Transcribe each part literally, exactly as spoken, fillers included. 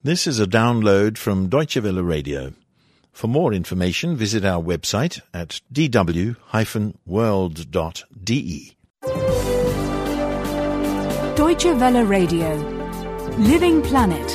This is a download from Deutsche Welle Radio. For more information, visit our website at d w dash world dot d e. Deutsche Welle Radio. Living Planet.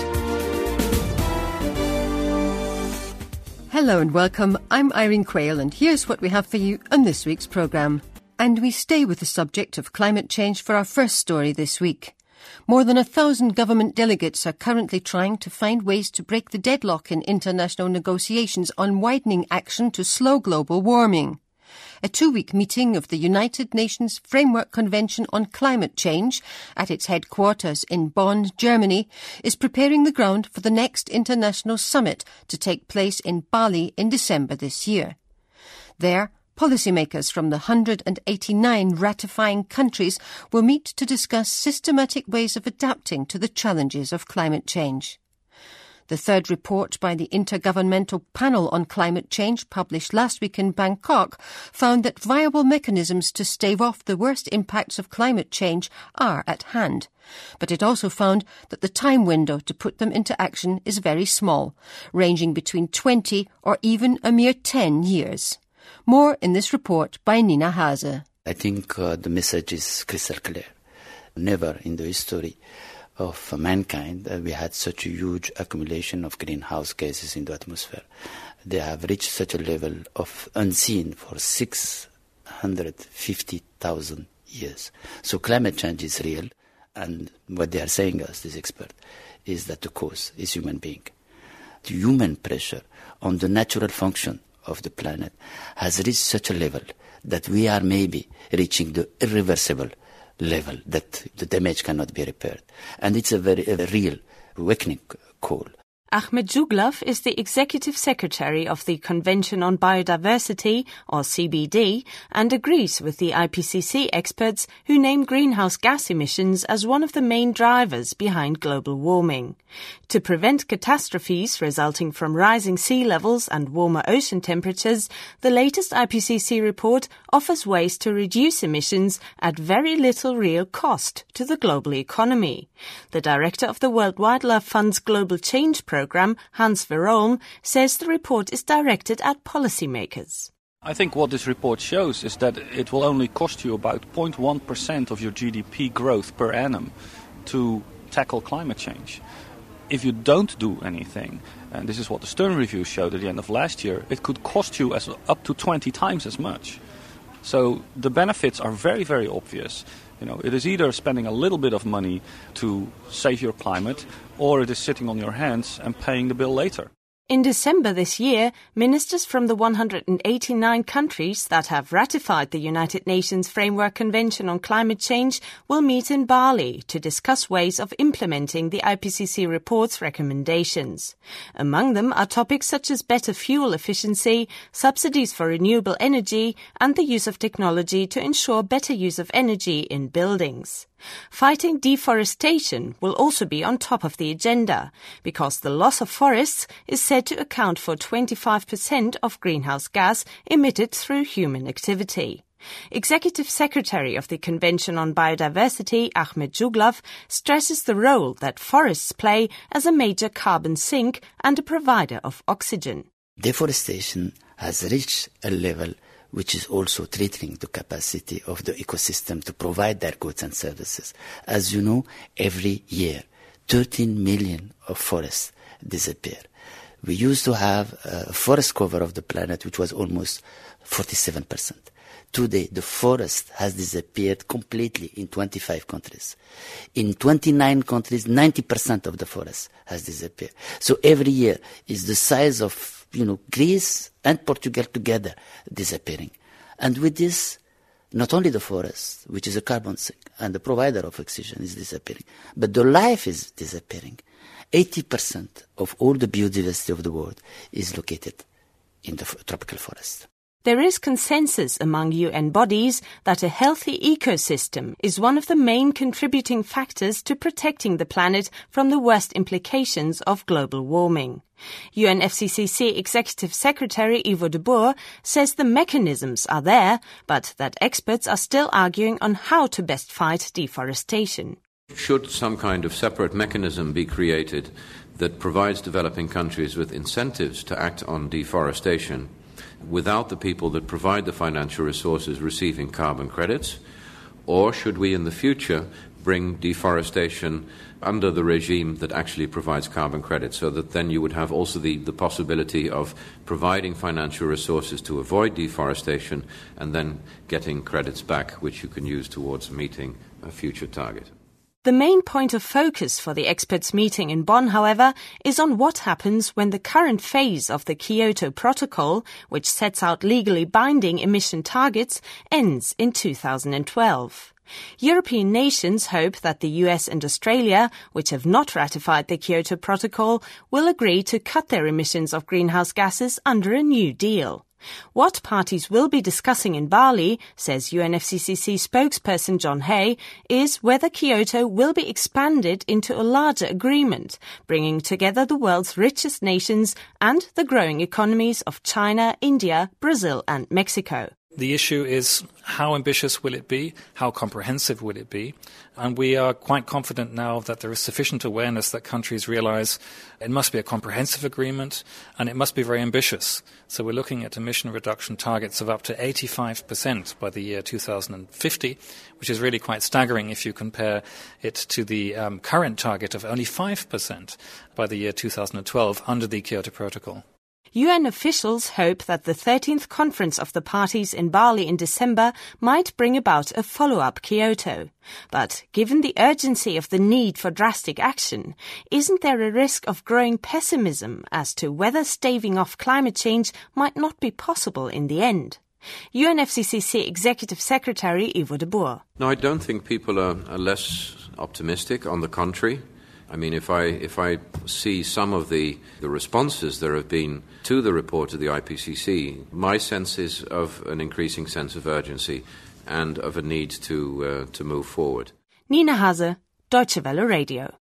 Hello and welcome. I'm Irene Quayle, and here's what we have for you on this week's programme. And we stay with the subject of climate change for our first story this week. More than a thousand government delegates are currently trying to find ways to break the deadlock in international negotiations on widening action to slow global warming. A two-week meeting of the United Nations Framework Convention on Climate Change at its headquarters in Bonn, Germany, is preparing the ground for the next international summit to take place in Bali in December this year. There, policymakers from the one hundred eighty-nine ratifying countries will meet to discuss systematic ways of adapting to the challenges of climate change. The third report by the Intergovernmental Panel on Climate Change, published last week in Bangkok, found that viable mechanisms to stave off the worst impacts of climate change are at hand. But it also found that the time window to put them into action is very small, ranging between twenty or even a mere ten years. More in this report by Nina Hase. I think uh, the message is crystal clear. Never in the history of mankind uh, we had such a huge accumulation of greenhouse gases in the atmosphere. They have reached such a level of unseen for six hundred fifty thousand years. So climate change is real, and what they are saying us, this expert, is that the cause is human being. The human pressure on the natural function of the planet has reached such a level that we are maybe reaching the irreversible level, that the damage cannot be repaired. And it's a very a real awakening call. Ahmed Zhuglov is the Executive Secretary of the Convention on Biodiversity, or C B D, and agrees with the I P C C experts who name greenhouse gas emissions as one of the main drivers behind global warming. To prevent catastrophes resulting from rising sea levels and warmer ocean temperatures, the latest I P C C report offers ways to reduce emissions at very little real cost to the global economy. The director of the World Wildlife Fund's Global Change Programme, Program, Hans Verolm, says the report is directed at policymakers. I think what this report shows is that it will only cost you about zero point one percent of your G D P growth per annum to tackle climate change. If you don't do anything, and this is what the Stern Review showed at the end of last year, it could cost you as up to twenty times as much. So the benefits are very, very obvious. You know, it is either spending a little bit of money to save your climate, or it is sitting on your hands and paying the bill later. In December this year, ministers from the one hundred eighty-nine countries that have ratified the United Nations Framework Convention on Climate Change will meet in Bali to discuss ways of implementing the I P C C report's recommendations. Among them are topics such as better fuel efficiency, subsidies for renewable energy, and the use of technology to ensure better use of energy in buildings. Fighting deforestation will also be on top of the agenda, because the loss of forests is said to account for twenty-five percent of greenhouse gas emitted through human activity. Executive Secretary of the Convention on Biodiversity, Ahmed Zhuglov, stresses the role that forests play as a major carbon sink and a provider of oxygen. Deforestation has reached a level which is also threatening the capacity of the ecosystem to provide their goods and services. As you know, every year, thirteen million of forests disappear. We used to have a forest cover of the planet which was almost forty-seven percent. Today, the forest has disappeared completely in twenty-five countries. In twenty-nine countries, ninety percent of the forest has disappeared. So every year is the size of you know, Greece and Portugal together disappearing. And with this, not only the forest, which is a carbon sink and the provider of oxygen, is disappearing, but the life is disappearing. eighty percent of all the biodiversity of the world is located in the tropical forest. There is consensus among U N bodies that a healthy ecosystem is one of the main contributing factors to protecting the planet from the worst implications of global warming. U N F C C C Executive Secretary Ivo de Boer says the mechanisms are there, but that experts are still arguing on how to best fight deforestation. Should some kind of separate mechanism be created that provides developing countries with incentives to act on deforestation without the people that provide the financial resources receiving carbon credits? Or should we in the future bring deforestation under the regime that actually provides carbon credits, so that then you would have also the, the possibility of providing financial resources to avoid deforestation and then getting credits back which you can use towards meeting a future target? The main point of focus for the experts' meeting in Bonn, however, is on what happens when the current phase of the Kyoto Protocol, which sets out legally binding emission targets, ends in two thousand twelve. European nations hope that the U S and Australia, which have not ratified the Kyoto Protocol, will agree to cut their emissions of greenhouse gases under a new deal. What parties will be discussing in Bali, says U N F C C C spokesperson John Hay, is whether Kyoto will be expanded into a larger agreement, bringing together the world's richest nations and the growing economies of China, India, Brazil and Mexico. The issue is, how ambitious will it be? How comprehensive will it be? And we are quite confident now that there is sufficient awareness that countries realize it must be a comprehensive agreement and it must be very ambitious. So we're looking at emission reduction targets of up to eighty-five percent by the year two thousand fifty, which is really quite staggering if you compare it to the um, current target of only five percent by the year two thousand twelve under the Kyoto Protocol. U N officials hope that the thirteenth conference of the parties in Bali in December might bring about a follow-up Kyoto. But given the urgency of the need for drastic action, isn't there a risk of growing pessimism as to whether staving off climate change might not be possible in the end? U N F C C C Executive Secretary Ivo de Boer. No, I don't think people are, are less optimistic. On the contrary. I mean, if I if I see some of the, the responses there have been to the report of the I P C C, my sense is of an increasing sense of urgency and of a need to uh, to move forward. Nina Hase, Deutsche Welle Radio.